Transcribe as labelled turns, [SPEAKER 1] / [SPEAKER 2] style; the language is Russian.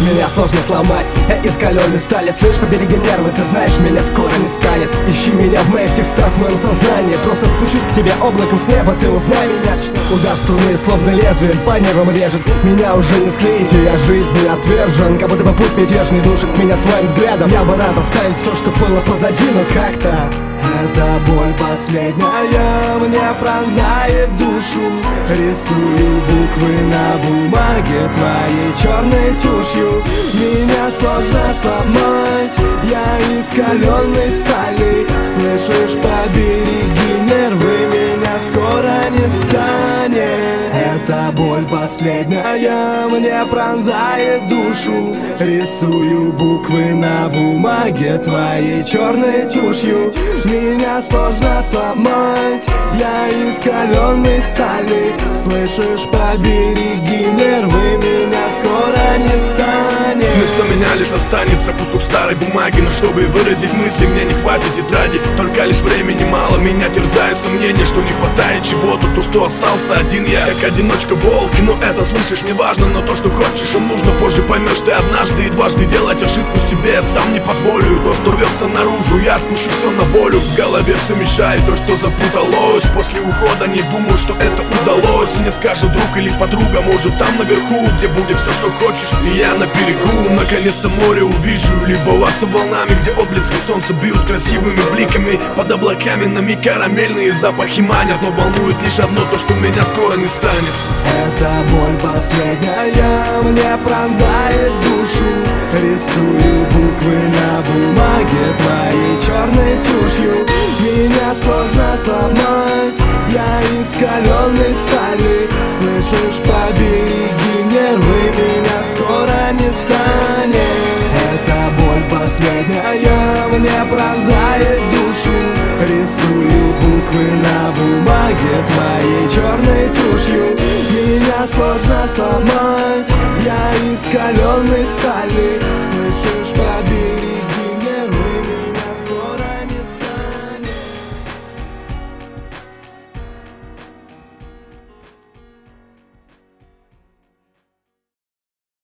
[SPEAKER 1] Меня сложно сломать, я из каленой стали. Слышь, побереги нервы, ты знаешь, меня скоро не станет. Ищи меня в моих текстах, в моем сознании. Просто спущусь к тебе облаком с неба, ты узнай меня. Удар струны словно лезвием по нервам режет. Меня уже не склеить, и я жизни отвержен. Как будто бы путь мятежный душит меня своим взглядом. Я бы рад оставить все, что было позади, но как-то эта боль последняя мне пронзает душу. Рисую буквы на бумаге твоей черной тушью. Меня сложно сломать, я из каленой стали. Слышишь, побереги нервы, меня скоро не станет. Эта боль последняя мне пронзает душу. Рисую буквы на бумаге твоей черной тушью. Меня сложно сломать, я из каленой стали. Слышишь, побереги нервы, меня скоро не станет.
[SPEAKER 2] Вместо меня лишь останется кусок старой бумаги. Но чтобы выразить мысли, мне не хватит тетради. Только лишь времени мало, меня терзают сомнения, что не хватает чего-то, то, что остался один я. Как одиночка-волк, но это слышишь, не важно. Но то, что хочешь, нужно, позже поймешь ты однажды. И дважды делать ошибку себе я сам не позволю. То, что рвется наружу, я отпущу все на волю. В голове все мешает, то, что запуталось. После ухода не думаю, что это удалось. Мне скажет друг или подруга, может там наверху, где будет все, что хочешь, и я на берегу. Наконец-то море увижу, любоваться волнами, где отблески солнца бьют красивыми бликами. Под облаками на миг карамельные запахи манят. Но волнует лишь одно, то, что меня скоро не станет.
[SPEAKER 1] Эта боль последняя мне пронзает душу. Рисую буквы на бумаге твоей черной тушью. Меня сложно сломать, я из каленой стали. Слышишь, побереги нервы, меня скоро не станет. Эта боль последняя мне пронзает душу. Рисую буквы на бумаге твоей черной тушью. Меня сложно сломать, я из каленой стали.